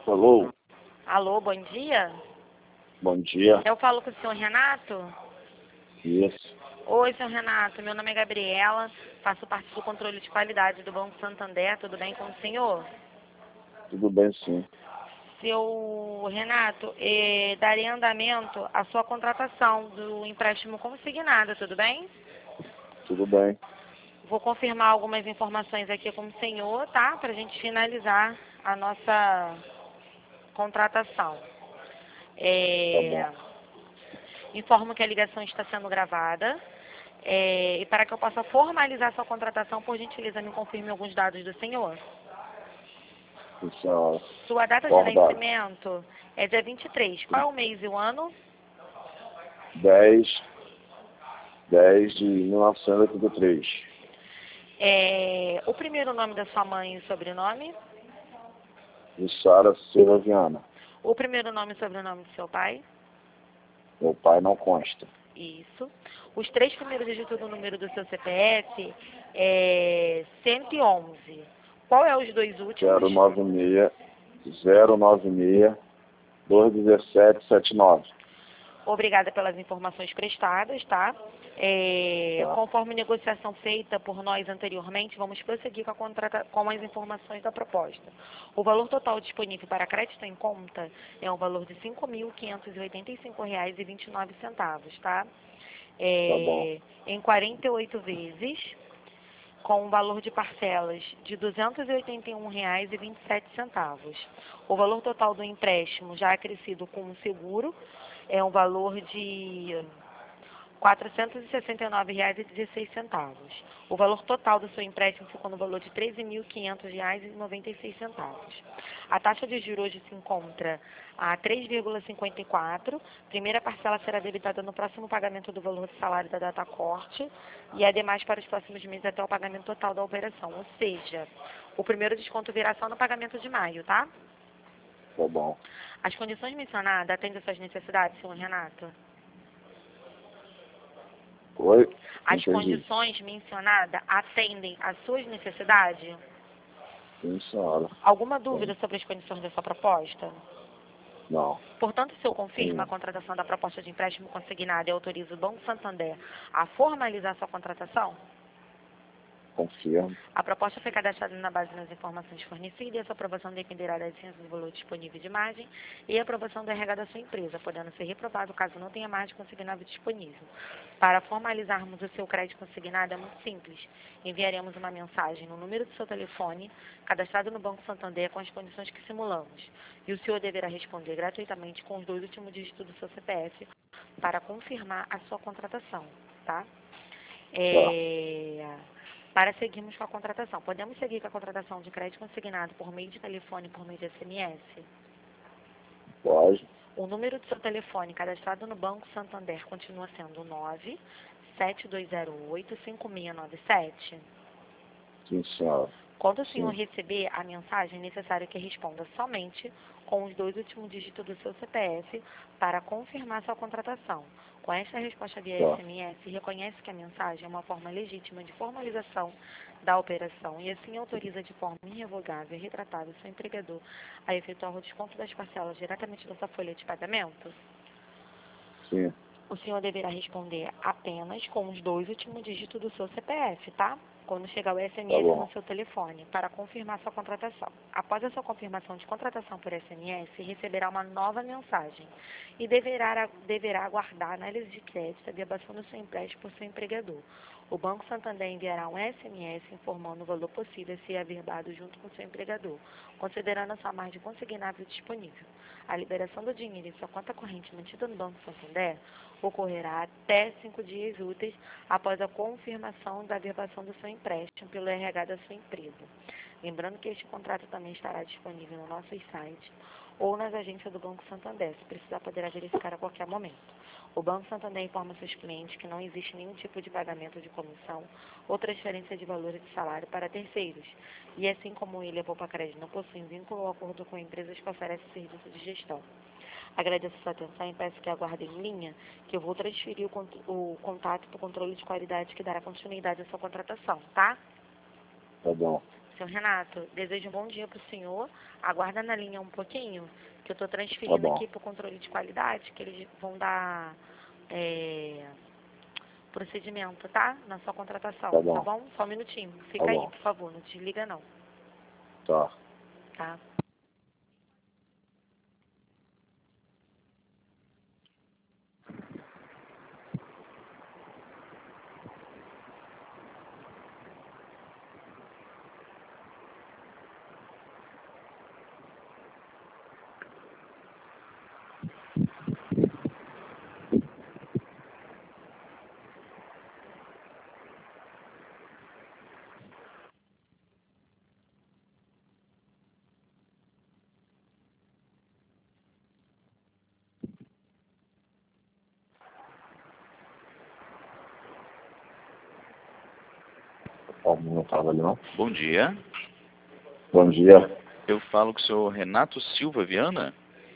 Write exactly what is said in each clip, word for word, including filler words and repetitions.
Alô, Alô, bom dia. bom dia. Eu falo com o senhor Renato? Isso, Oi, senhor Renato. Meu nome é Gabriela. Faço parte do controle de qualidade do Banco Santander. Tudo bem com o senhor? tudo bem sim. Seu Renato, eh, darei andamento à sua contratação do empréstimo consignado, tudo bem? Tudo bem. Vou confirmar algumas informações aqui com o senhor, tá? Para a gente finalizar a nossa contratação. Tá É, bom. Informo que a ligação está sendo gravada. É, e para que eu possa formalizar sua contratação, por gentileza, me confirme alguns dados do senhor. Sim, senhora. Sua data de Acordado. vencimento é dia vinte e três. Qual é o mês e o ano? dez, dez de mil novecentos e oitenta e três. É, o primeiro nome da sua mãe e sobrenome? Jussara Silva Viana. O primeiro nome e sobrenome do seu pai? Meu pai não consta. Isso. Os três primeiros dígitos do número do seu C P F é cento e onze. Qual é os dois últimos? zero nove seis, zero nove seis, dois um sete sete nove. Obrigada pelas informações prestadas, tá? É, Tá, conforme negociação feita por nós anteriormente, vamos prosseguir com, a contrata- com as informações da proposta. O valor total disponível para crédito em conta é um valor de cinco mil quinhentos e oitenta e cinco reais e vinte e nove centavos, tá? tá bom. É, em quarenta e oito vezes, com um valor de parcelas de duzentos e oitenta e um reais e vinte e sete centavos. O valor total do empréstimo já acrescido com o seguro é um valor de quatrocentos e sessenta e nove reais e dezesseis centavos. O valor total do seu empréstimo ficou no valor de treze mil e quinhentos reais e noventa e seis centavos. A taxa de juros hoje se encontra a três vírgula cinquenta e quatro. Primeira parcela será debitada no próximo pagamento do valor do salário da data corte e ademais para os próximos meses até o pagamento total da operação. Ou seja, o primeiro desconto virá só no pagamento de maio, tá? Tá bom. As condições mencionadas atendem às suas necessidades, senhor Renato? Oi? As Entendi. condições mencionadas atendem às suas necessidades? Sim, senhora. Alguma dúvida Sim. sobre as condições dessa proposta? Não. Portanto, o senhor confirma a Sim. contratação da proposta de empréstimo consignado e autoriza o Banco Santander a formalizar sua contratação? Confirmo. A proposta foi cadastrada na base das informações fornecidas e a sua aprovação dependerá da licença do valor disponível de margem e a aprovação do R H da sua empresa, podendo ser reprovado caso não tenha margem consignada disponível. Para formalizarmos o seu crédito consignado é muito simples. Enviaremos uma mensagem no número do seu telefone, cadastrado no Banco Santander com as condições que simulamos. E o senhor deverá responder gratuitamente com os dois últimos dígitos do seu C P F para confirmar a sua contratação, tá? Tá. É... Para seguirmos com a contratação. Podemos seguir com a contratação de crédito consignado por meio de telefone e por meio de S M S? Pode. O número do seu telefone cadastrado no Banco Santander continua sendo nove sete dois zero oito cinco seis nove sete? Sim, senhora. Quando o senhor Sim. receber a mensagem, é necessário que responda somente com os dois últimos dígitos do seu C P F para confirmar sua contratação. Com esta resposta via Tá. S M S, reconhece que a mensagem é uma forma legítima de formalização da operação e assim autoriza de forma irrevogável e retratável seu empregador a efetuar o desconto das parcelas diretamente da sua folha de pagamento? Sim. O senhor deverá responder apenas com os dois últimos dígitos do seu C P F, tá? Quando chegar o Tá S M S no bom. seu telefone, para confirmar sua contratação. Após a sua confirmação de contratação por S M S, receberá uma nova mensagem e deverá, deverá aguardar a análise de crédito e adequação do seu empréstimo por seu empregador. O Banco Santander enviará um S M S informando o valor possível a ser averbado junto com seu empregador, considerando a sua margem consignável disponível. A liberação do dinheiro em sua conta corrente mantida no Banco Santander ocorrerá até cinco dias úteis após a confirmação da averbação do seu empréstimo pelo R H da sua empresa. Lembrando que este contrato também estará disponível no nosso site ou nas agências do Banco Santander, se precisar poderá verificar a qualquer momento. O Banco Santander informa seus clientes que não existe nenhum tipo de pagamento de comissão ou transferência de valores de salário para terceiros, e assim como ele e a Poupa Crédito não possuem vínculo ou acordo com empresas que oferecem serviço de gestão. Agradeço sua atenção e peço que aguardem em linha, que eu vou transferir o, cont o contato para o controle de qualidade que dará continuidade à sua contratação, tá? Tá bom. Seu Renato, desejo um bom dia para o senhor. Aguarda na linha um pouquinho, que eu estou Tá transferindo bom, aqui para o controle de qualidade, que eles vão dar é, procedimento, tá? Na sua contratação, tá tá bom, bom? Só um minutinho. tá Fica aí, bom, por favor, não desliga não, tá. tá? Como não estava ali, não? Bom dia. Bom dia. Eu falo com o senhor Renato Silva Viana.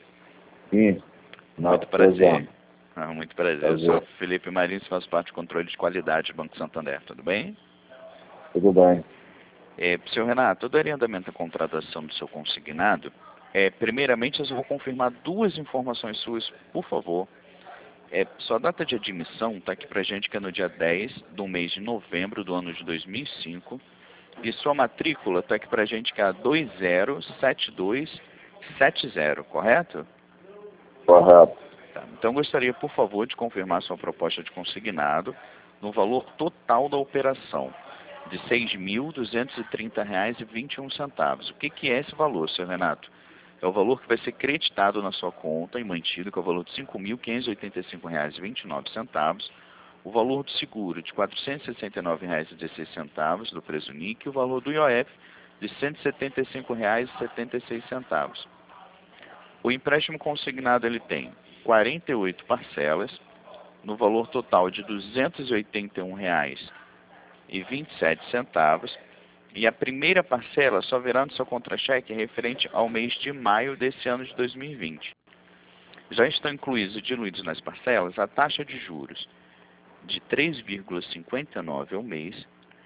Sim. Muito prazer. Ah, muito prazer. Prazer. Eu sou Felipe Marins, faço parte do controle de qualidade do Banco Santander. Tudo bem? Tudo bem. É, senhor Renato, eu daria andamento à contratação do seu consignado. É, primeiramente, eu vou confirmar duas informações suas, por favor. É, sua data de admissão está aqui pra gente, que é no dia dez do mês de novembro do ano de dois mil e cinco. E sua matrícula está aqui pra gente, que é a dois zero sete dois sete zero, correto? Correto. Tá. Então, gostaria, por favor, de confirmar sua proposta de consignado no valor total da operação, de seis mil duzentos e trinta reais e vinte e um centavos. O que, que é esse valor, senhor Renato? É o valor que vai ser creditado na sua conta e mantido, que é o valor de cinco mil quinhentos e oitenta e cinco reais e vinte e nove centavos, o valor do seguro de quatrocentos e sessenta e nove reais e dezesseis centavos do preço N I C e o valor do I O F de cento e setenta e cinco reais e setenta e seis centavos. O empréstimo consignado ele tem quarenta e oito parcelas, no valor total de duzentos e oitenta e um reais e vinte e sete centavos, e a primeira parcela só virá no seu contra-cheque referente ao mês de maio desse ano de dois mil e vinte. Já estão incluídos e diluídos nas parcelas a taxa de juros de três vírgula cinquenta e nove ao mês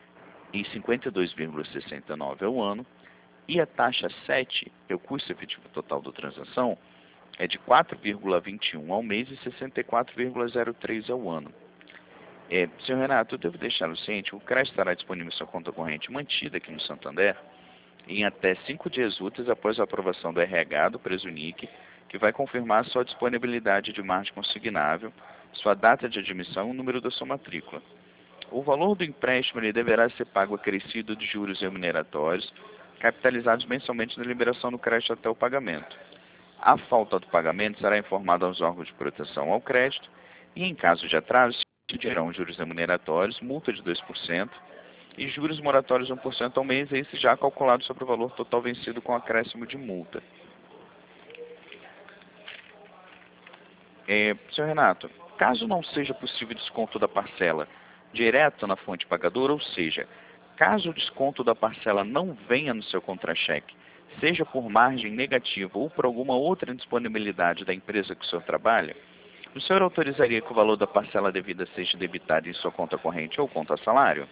e cinquenta e dois vírgula sessenta e nove ao ano, e a taxa sete, que é o custo efetivo total da transação, é de quatro vírgula vinte e um ao mês e sessenta e quatro vírgula zero três ao ano. É, senhor Renato, eu devo deixar o ciente, o crédito estará disponível em sua conta corrente mantida aqui no Santander em até cinco dias úteis após a aprovação do R H do preço N I C, que vai confirmar sua disponibilidade de margem consignável, sua data de admissão e o número da sua matrícula. O valor do empréstimo ele deverá ser pago acrescido de juros remuneratórios, capitalizados mensalmente na liberação do crédito até o pagamento. A falta do pagamento será informada aos órgãos de proteção ao crédito e, em caso de atraso, se dirão juros remuneratórios, multa de dois por cento e juros moratórios de um por cento ao mês, esse já calculado sobre o valor total vencido com acréscimo de multa. É, senhor Renato, caso não seja possível desconto da parcela direto na fonte pagadora, ou seja, caso o desconto da parcela não venha no seu contra-cheque, seja por margem negativa ou por alguma outra indisponibilidade da empresa que o senhor trabalha, o senhor autorizaria que o valor da parcela devida seja debitado em sua conta corrente ou conta salário?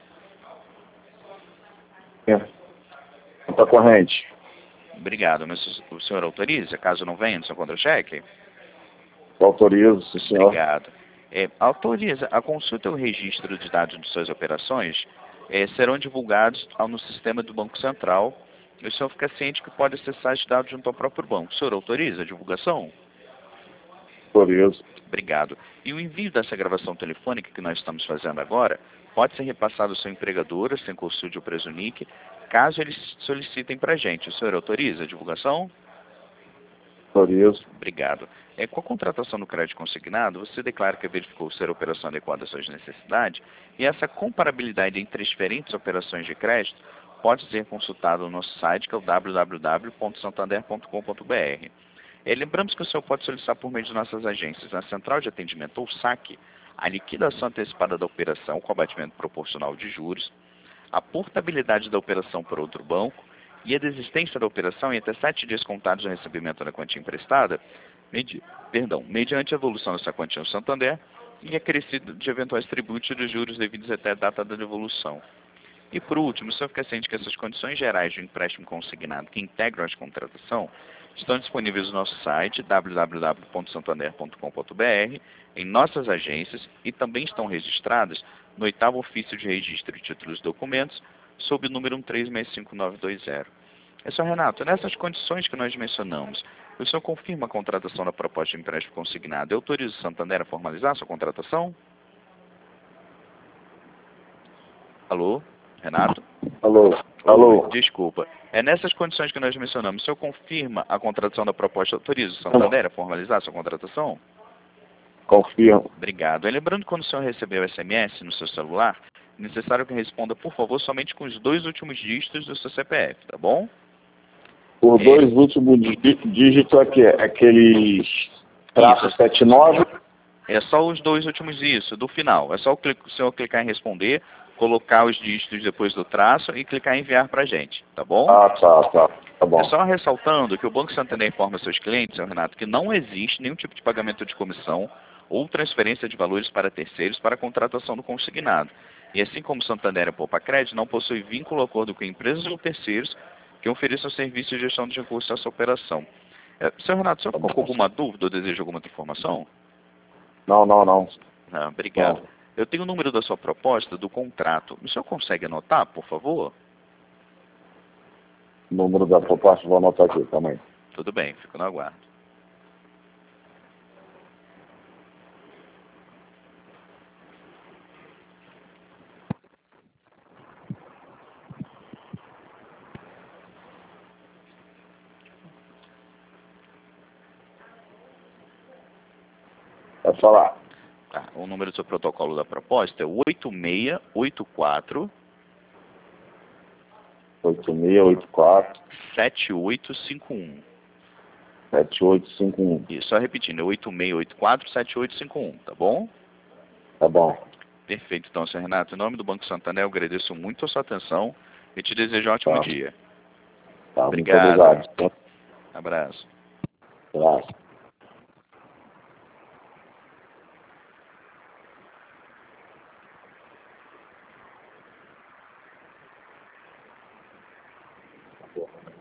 É. Conta corrente. Obrigado, mas o senhor autoriza, caso não venha no seu contra-cheque? Autorizo, sim, senhor. Obrigado. É, autoriza, a consulta e o registro de dados de suas operações é, serão divulgados ao, no sistema do Banco Central, e o senhor fica ciente que pode acessar esses dados junto ao próprio banco. O senhor autoriza a divulgação? Autorizo. Obrigado. E o envio dessa gravação telefônica que nós estamos fazendo agora pode ser repassado ao seu empregador, sem consulte o preço N I C, caso eles solicitem para a gente. O senhor autoriza a divulgação? Autorizo. Obrigado. É, com a contratação do crédito consignado, você declara que verificou ser a operação adequada às suas necessidades, e essa comparabilidade entre as diferentes operações de crédito pode ser consultada no nosso site, que é o w w w ponto santander ponto com ponto b r. É, lembramos que o senhor pode solicitar por meio de nossas agências, na Central de Atendimento ou saque, a liquidação antecipada da operação com abatimento proporcional de juros, a portabilidade da operação por outro banco e a desistência da operação em até sete dias contados do recebimento da quantia emprestada, medi perdão, mediante a evolução dessa quantia no Santander e acrescido de eventuais tributos de juros devidos até a data da devolução. E por último, o senhor fica ciente que essas condições gerais de empréstimo consignado que integram a contratação estão disponíveis no nosso site w w w ponto santander ponto com ponto b r, em nossas agências e também estão registradas no oitavo ofício de registro de títulos e documentos, sob o número um três seis cinco nove dois zero. É, senhor Renato, nessas condições que nós mencionamos, o senhor confirma a contratação da proposta de empréstimo consignado e autoriza o Santander a formalizar a sua contratação? Alô? Renato? Alô? Alô? Oi, desculpa. É nessas condições que nós mencionamos, o senhor confirma a contratação da proposta e autoriza o Santander a formalizar a sua contratação? Confirmo. Obrigado. E lembrando que quando o senhor receber o S M S no seu celular, é necessário que responda, por favor, somente com os dois últimos dígitos do seu C P F, tá bom? Os É. dois últimos dí- dígitos aqui, é aqueles traço Isso. setenta e nove. É só os dois últimos isso, do final. É só o, cli- o senhor clicar em responder, colocar os dígitos depois do traço e clicar em enviar para a gente, tá bom? Ah, tá, tá. Tá bom. É só ressaltando que o Banco Santander informa seus clientes, senhor Renato, que não existe nenhum tipo de pagamento de comissão ou transferência de valores para terceiros para a contratação do consignado. E assim como o Santander é Poupa Crédito, não possui vínculo ou acordo com empresas ou terceiros que ofereçam serviço de gestão de recursos a essa operação. É, senhor Renato, o senhor ficou com alguma dúvida ou deseja alguma outra informação? Não, não, não. Ah, obrigado. Não. Eu tenho o número da sua proposta, do contrato. O senhor consegue anotar, por favor? O número da proposta, vou anotar aqui também. Tudo bem, fico no aguardo. Pode falar. Tá, o número do seu protocolo da proposta é oito seis oito quatro, oito seis oito quatro, sete oito cinco um. sete oito cinco um. Isso, só repetindo, é oito seis oito quatro, sete oito cinco um, tá bom? Tá bom. Perfeito, então, senhor Renato. Em nome do Banco Santander, eu agradeço muito a sua atenção e te desejo um ótimo Tá. dia. Tá, Obrigado. muito obrigado. Abraço. Abraço. Porra.